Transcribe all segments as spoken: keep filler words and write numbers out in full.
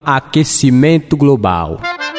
Aquecimento global.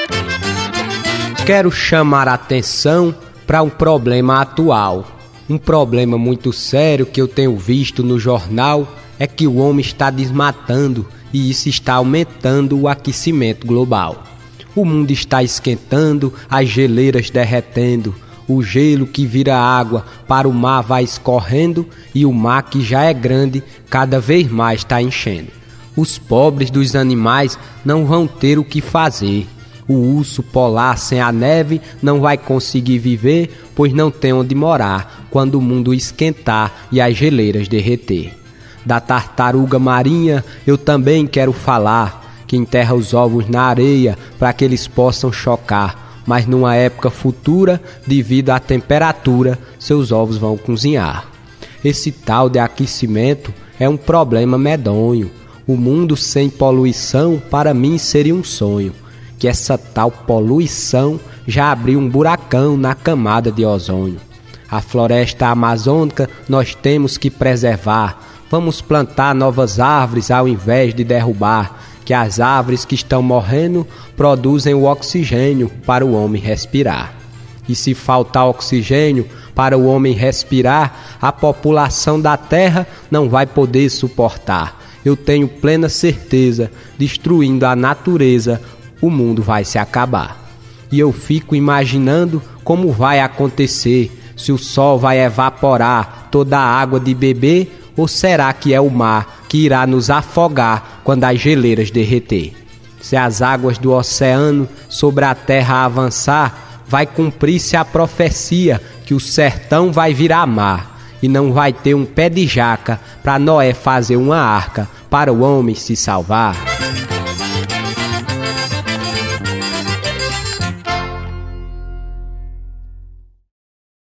Quero chamar a atenção para um problema atual. Um problema muito sério que eu tenho visto no jornal é que o homem está desmatando e isso está aumentando o aquecimento global. O mundo está esquentando, as geleiras derretendo, o gelo que vira água para o mar vai escorrendo e o mar que já é grande cada vez mais está enchendo. Os pobres dos animais não vão ter o que fazer. O urso polar sem a neve não vai conseguir viver, pois não tem onde morar quando o mundo esquentar e as geleiras derreter. Da tartaruga marinha eu também quero falar, que enterra os ovos na areia para que eles possam chocar, mas numa época futura, devido à temperatura, seus ovos vão cozinhar. Esse tal de aquecimento é um problema medonho. O mundo sem poluição para mim seria um sonho, que essa tal poluição já abriu um buracão na camada de ozônio. A floresta amazônica nós temos que preservar, vamos plantar novas árvores ao invés de derrubar, que as árvores que estão morrendo produzem o oxigênio para o homem respirar. E se faltar oxigênio para o homem respirar, a população da Terra não vai poder suportar. Eu tenho plena certeza, destruindo a natureza, o mundo vai se acabar. E eu fico imaginando como vai acontecer, se o sol vai evaporar toda a água de beber, ou será que é o mar que irá nos afogar quando as geleiras derreter? Se as águas do oceano sobre a terra avançar, vai cumprir-se a profecia que o sertão vai virar mar. E não vai ter um pé de jaca para Noé fazer uma arca para o homem se salvar.